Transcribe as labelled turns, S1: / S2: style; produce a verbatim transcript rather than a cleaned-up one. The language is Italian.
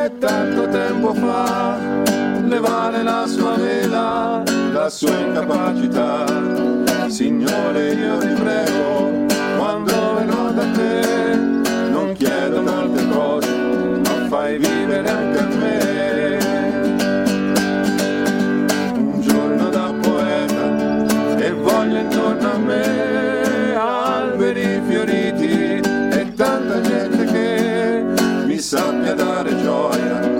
S1: e tanto tempo fa le vale la sua vela, la sua incapacità. Signore, io ti prego, quando verrò da te, non chiedo molte cose, ma fai vivere anche a me. Un giorno da poeta e voglio intorno a me alberi fioriti e tanta gente che mi sappia dare gioia